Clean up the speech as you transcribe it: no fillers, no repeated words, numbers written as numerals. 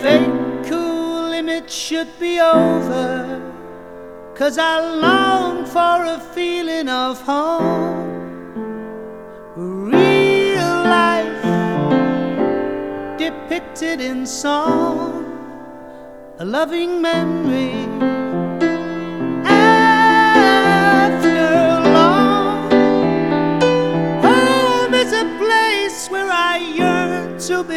fake cool image should be over, 'cause I long for a feeling of home, real life depicted in song, a loving memory after long. Home is a place where I yearn to be